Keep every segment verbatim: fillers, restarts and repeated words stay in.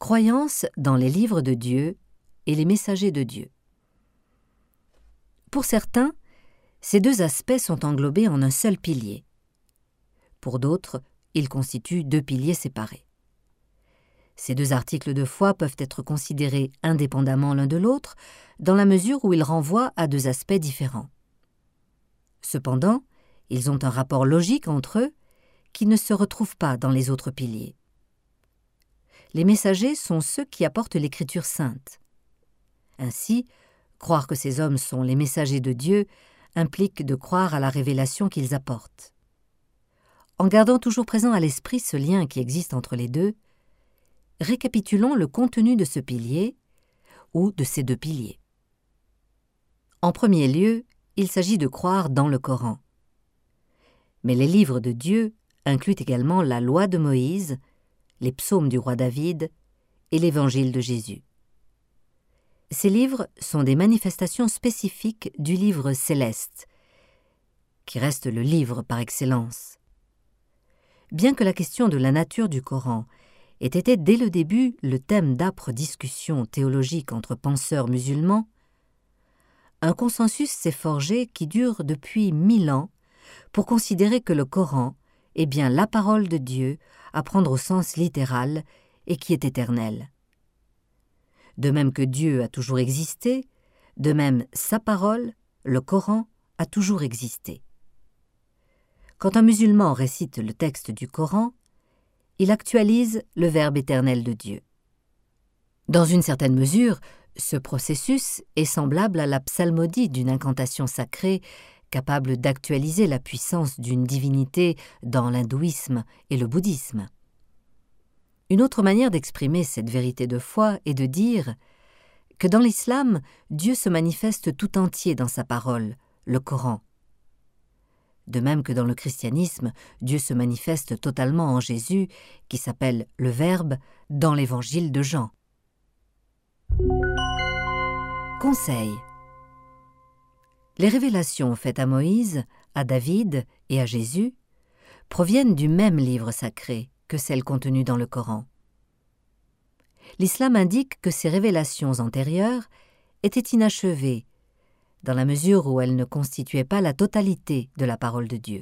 croyance dans les livres de Dieu et les messagers de Dieu. Pour certains, ces deux aspects sont englobés en un seul pilier. Pour d'autres, ils constituent deux piliers séparés. Ces deux articles de foi peuvent être considérés indépendamment l'un de l'autre, dans la mesure où ils renvoient à deux aspects différents. Cependant, ils ont un rapport logique entre eux qui ne se retrouve pas dans les autres piliers. Les messagers sont ceux qui apportent l'Écriture sainte. Ainsi, croire que ces hommes sont les messagers de Dieu implique de croire à la révélation qu'ils apportent. En gardant toujours présent à l'esprit ce lien qui existe entre les deux, récapitulons le contenu de ce pilier ou de ces deux piliers. En premier lieu, il s'agit de croire dans le Coran. Mais les livres de Dieu incluent également la loi de Moïse, les psaumes du roi David et l'évangile de Jésus. Ces livres sont des manifestations spécifiques du livre céleste, qui reste le livre par excellence. Bien que la question de la nature du Coran ait été dès le début le thème d'âpres discussions théologiques entre penseurs musulmans, un consensus s'est forgé qui dure depuis mille ans pour considérer que le Coran est bien la parole de Dieu à prendre au sens littéral et qui est éternelle. De même que Dieu a toujours existé, de même sa parole, le Coran, a toujours existé. Quand un musulman récite le texte du Coran, il actualise le Verbe éternel de Dieu. Dans une certaine mesure, ce processus est semblable à la psalmodie d'une incantation sacrée capable d'actualiser la puissance d'une divinité dans l'hindouisme et le bouddhisme. Une autre manière d'exprimer cette vérité de foi est de dire que dans l'islam, Dieu se manifeste tout entier dans sa parole, le Coran. De même que dans le christianisme, Dieu se manifeste totalement en Jésus, qui s'appelle le Verbe, dans l'évangile de Jean. Conseil. Les révélations faites à Moïse, à David et à Jésus proviennent du même livre sacré que celles contenues dans le Coran. L'islam indique que ces révélations antérieures étaient inachevées, dans la mesure où elles ne constituaient pas la totalité de la parole de Dieu.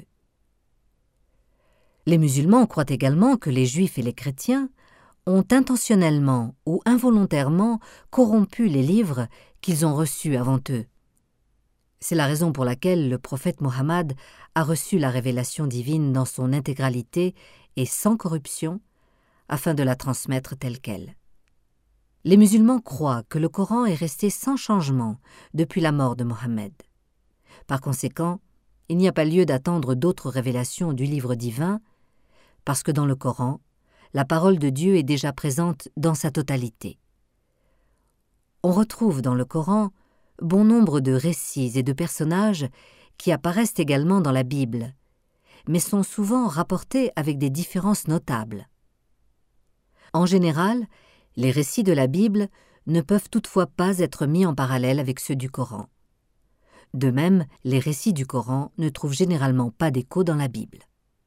Les musulmans croient également que les juifs et les chrétiens ont intentionnellement ou involontairement corrompu les livres qu'ils ont reçus avant eux. C'est la raison pour laquelle le prophète Mohammed a reçu la révélation divine dans son intégralité et sans corruption, afin de la transmettre telle qu'elle. Les musulmans croient que le Coran est resté sans changement depuis la mort de Mohammed. Par conséquent, il n'y a pas lieu d'attendre d'autres révélations du livre divin, parce que dans le Coran, la parole de Dieu est déjà présente dans sa totalité. On retrouve dans le Coran bon nombre de récits et de personnages qui apparaissent également dans la Bible, mais sont souvent rapportés avec des différences notables. En général, les récits de la Bible ne peuvent toutefois pas être mis en parallèle avec ceux du Coran. De même, les récits du Coran ne trouvent généralement pas d'écho dans la Bible.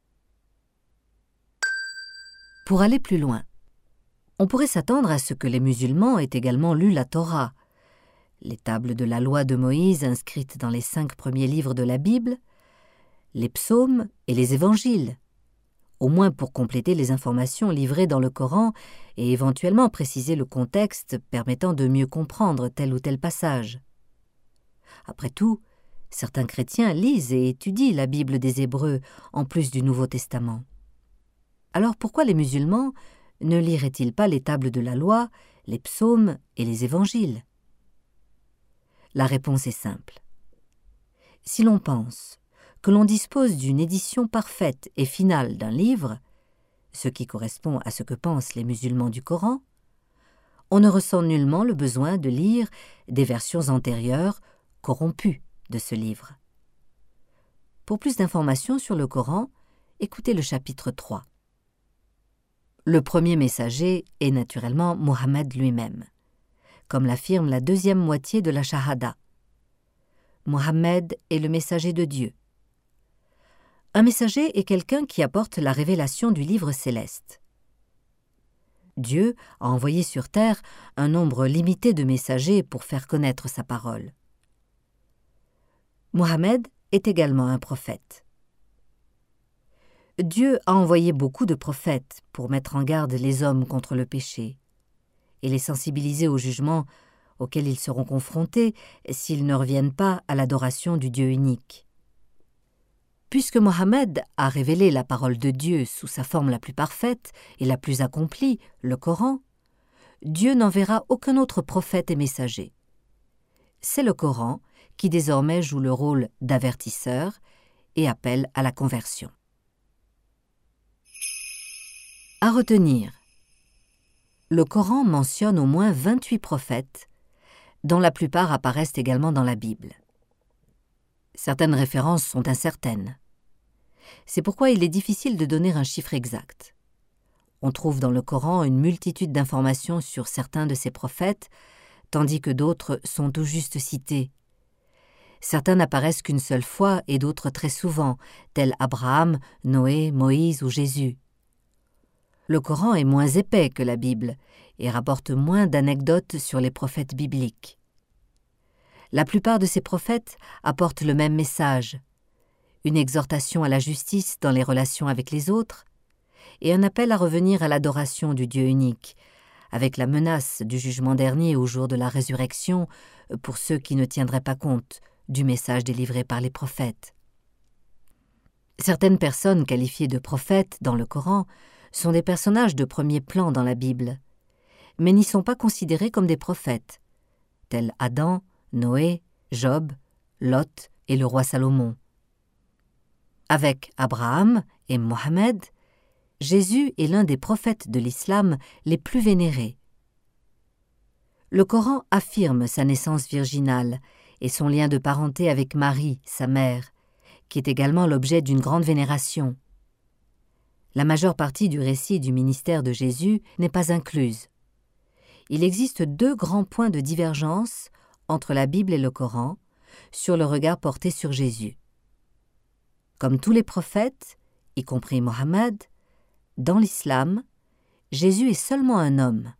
Pour aller plus loin, on pourrait s'attendre à ce que les musulmans aient également lu la Torah, les tables de la loi de Moïse inscrites dans les cinq premiers livres de la Bible, les psaumes et les évangiles, au moins pour compléter les informations livrées dans le Coran et éventuellement préciser le contexte permettant de mieux comprendre tel ou tel passage. Après tout, certains chrétiens lisent et étudient la Bible des Hébreux en plus du Nouveau Testament. Alors pourquoi les musulmans ne liraient-ils pas les tables de la loi, les psaumes et les évangiles ? La réponse est simple. Si l'on pense que l'on dispose d'une édition parfaite et finale d'un livre, ce qui correspond à ce que pensent les musulmans du Coran, on ne ressent nullement le besoin de lire des versions antérieures corrompues de ce livre. Pour plus d'informations sur le Coran, écoutez le chapitre trois. Le premier messager est naturellement Mohammed lui-même, comme l'affirme la deuxième moitié de la Shahada. Mohammed est le messager de Dieu. Un messager est quelqu'un qui apporte la révélation du livre céleste. Dieu a envoyé sur terre un nombre limité de messagers pour faire connaître sa parole. Mohammed est également un prophète. Dieu a envoyé beaucoup de prophètes pour mettre en garde les hommes contre le péché et les sensibiliser au jugement auquel ils seront confrontés s'ils ne reviennent pas à l'adoration du Dieu unique. Puisque Mohammed a révélé la parole de Dieu sous sa forme la plus parfaite et la plus accomplie, le Coran, Dieu n'enverra aucun autre prophète et messager. C'est le Coran qui désormais joue le rôle d'avertisseur et appelle à la conversion. À retenir, le Coran mentionne au moins vingt-huit prophètes, dont la plupart apparaissent également dans la Bible. Certaines références sont incertaines. C'est pourquoi il est difficile de donner un chiffre exact. On trouve dans le Coran une multitude d'informations sur certains de ces prophètes, tandis que d'autres sont tout juste cités. Certains n'apparaissent qu'une seule fois et d'autres très souvent, tels Abraham, Noé, Moïse ou Jésus. Le Coran est moins épais que la Bible et rapporte moins d'anecdotes sur les prophètes bibliques. La plupart de ces prophètes apportent le même message, une exhortation à la justice dans les relations avec les autres et un appel à revenir à l'adoration du Dieu unique, avec la menace du jugement dernier au jour de la résurrection pour ceux qui ne tiendraient pas compte du message délivré par les prophètes. Certaines personnes qualifiées de prophètes dans le Coran sont des personnages de premier plan dans la Bible, mais n'y sont pas considérés comme des prophètes, tels Adam, Noé, Job, Lot et le roi Salomon. Avec Abraham et Mohammed, Jésus est l'un des prophètes de l'islam les plus vénérés. Le Coran affirme sa naissance virginale et son lien de parenté avec Marie, sa mère, qui est également l'objet d'une grande vénération. La majeure partie du récit du ministère de Jésus n'est pas incluse. Il existe deux grands points de divergence entre la Bible et le Coran sur le regard porté sur Jésus. Comme tous les prophètes, y compris Mohammed, dans l'islam, Jésus est seulement un homme.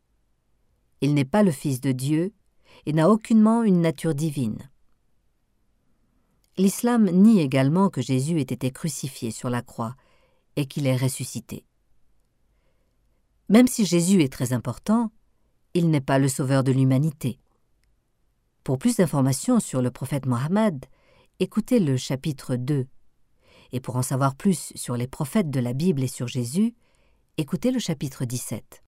Il n'est pas le Fils de Dieu et n'a aucunement une nature divine. L'islam nie également que Jésus ait été crucifié sur la croix et qu'il est ressuscité. Même si Jésus est très important, il n'est pas le sauveur de l'humanité. Pour plus d'informations sur le prophète Mohammed, écoutez le chapitre deux. Et pour en savoir plus sur les prophètes de la Bible et sur Jésus, écoutez le chapitre dix-sept.